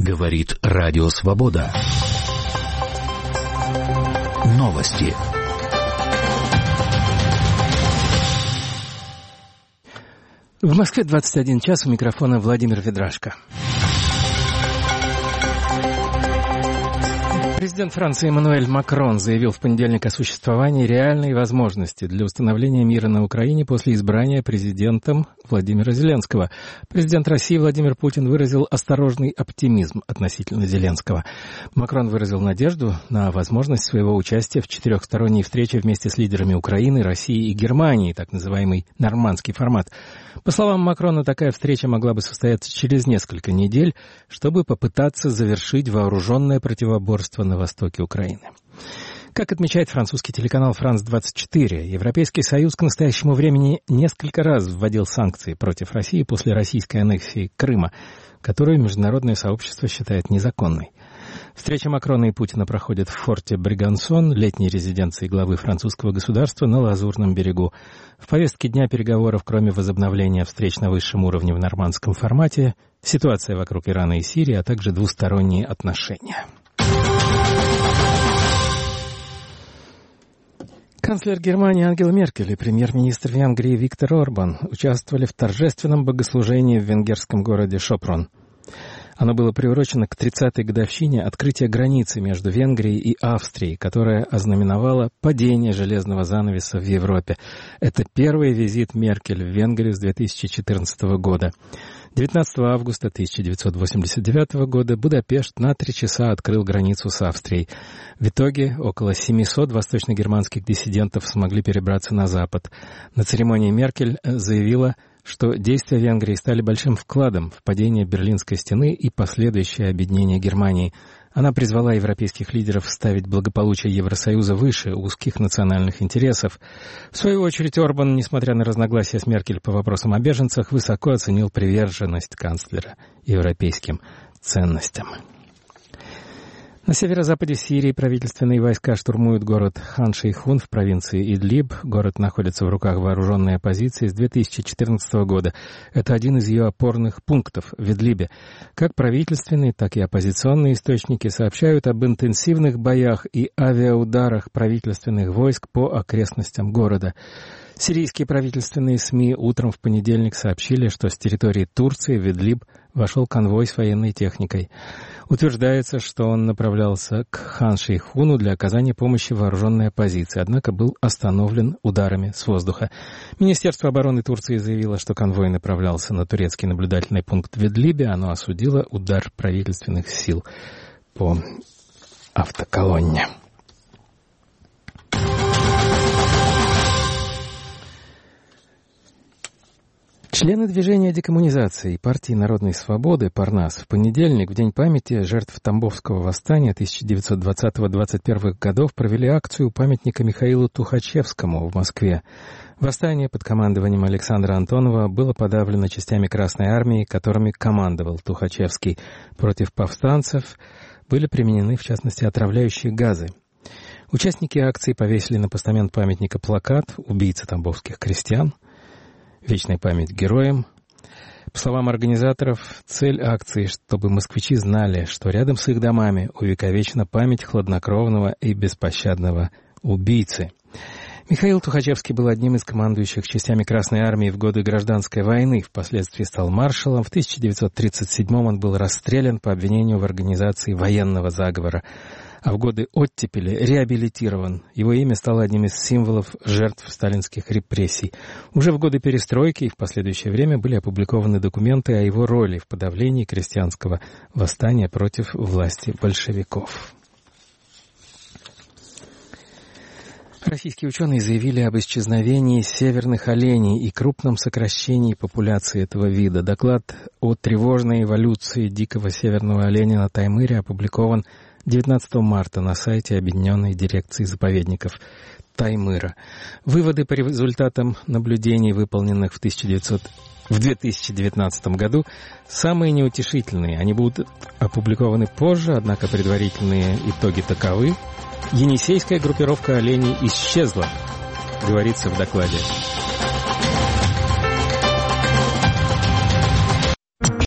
Говорит Радио Свобода. Новости. В Москве 21 час, у микрофона Владимир Ведрашко. Президент Франции Эммануэль Макрон заявил в понедельник о существовании реальной возможности для установления мира на Украине после избрания президентом Владимира Зеленского. Президент России Владимир Путин выразил осторожный оптимизм относительно Зеленского. Макрон выразил надежду на возможность своего участия в четырехсторонней встрече вместе с лидерами Украины, России и Германии, так называемый нормандский формат. По словам Макрона, такая встреча могла бы состояться через несколько недель, чтобы попытаться завершить вооруженное противоборство на востоке Украины. Как отмечает французский телеканал «Франс-24», Европейский Союз к настоящему времени несколько раз вводил санкции против России после российской аннексии Крыма, которую международное сообщество считает незаконной. Встреча Макрона и Путина проходит в форте Бригансон, летней резиденции главы французского государства на Лазурном берегу. В повестке дня переговоров, кроме возобновления встреч на высшем уровне в нормандском формате, ситуация вокруг Ирана и Сирии, а также двусторонние отношения. Канцлер Германии Ангела Меркель и премьер-министр Венгрии Виктор Орбан участвовали в торжественном богослужении в венгерском городе Шопрон. Оно было приурочено к 30-й годовщине открытия границы между Венгрией и Австрией, которая ознаменовала падение железного занавеса в Европе. Это первый визит Меркель в Венгрию с 2014 года. 19 августа 1989 года Будапешт на 3 часа открыл границу с Австрией. В итоге около 700 восточно-германских диссидентов смогли перебраться на запад. На церемонии Меркель заявила, что действия Венгрии стали большим вкладом в падение Берлинской стены и последующее объединение Германии. Она призвала европейских лидеров ставить благополучие Евросоюза выше узких национальных интересов. В свою очередь Орбан, несмотря на разногласия с Меркель по вопросам о беженцах, высоко оценил приверженность канцлера европейским ценностям. На северо-западе Сирии правительственные войска штурмуют город Хан-Шейхун в провинции Идлиб. Город находится в руках вооруженной оппозиции с 2014 года. Это один из ее опорных пунктов в Идлибе. Как правительственные, так и оппозиционные источники сообщают об интенсивных боях и авиаударах правительственных войск по окрестностям города. Сирийские правительственные СМИ утром в понедельник сообщили, что с территории Турции в Идлиб вошел конвой с военной техникой. Утверждается, что он направлялся к Хан-Шейхуну для оказания помощи вооруженной оппозиции, однако был остановлен ударами с воздуха. Министерство обороны Турции заявило, что конвой направлялся на турецкий наблюдательный пункт в Идлибе. Оно осудило удар правительственных сил по автоколонне. Члены движения декоммунизации и партии народной свободы «Парнас» в понедельник, в День памяти жертв Тамбовского восстания 1920-21 годов, провели акцию памятника Михаилу Тухачевскому в Москве. Восстание под командованием Александра Антонова было подавлено частями Красной Армии, которыми командовал Тухачевский. Против повстанцев были применены, в частности, отравляющие газы. Участники акции повесили на постамент памятника плакат «Убийца тамбовских крестьян», «Вечная память героям». По словам организаторов, цель акции, чтобы москвичи знали, что рядом с их домами увековечена память хладнокровного и беспощадного убийцы. Михаил Тухачевский был одним из командующих частями Красной Армии в годы Гражданской войны, впоследствии стал маршалом. В 1937-м он был расстрелян по обвинению в организации военного заговора, а в годы оттепели реабилитирован. Его имя стало одним из символов жертв сталинских репрессий. Уже в годы перестройки и в последующее время были опубликованы документы о его роли в подавлении крестьянского восстания против власти большевиков. Российские ученые заявили об исчезновении северных оленей и крупном сокращении популяции этого вида. Доклад о тревожной эволюции дикого северного оленя на Таймыре опубликован 19 марта на сайте Объединенной дирекции заповедников Таймыра. Выводы по результатам наблюдений, выполненных в 2019 году, самые неутешительные. Они будут опубликованы позже, однако предварительные итоги таковы. Енисейская группировка оленей исчезла, говорится в докладе.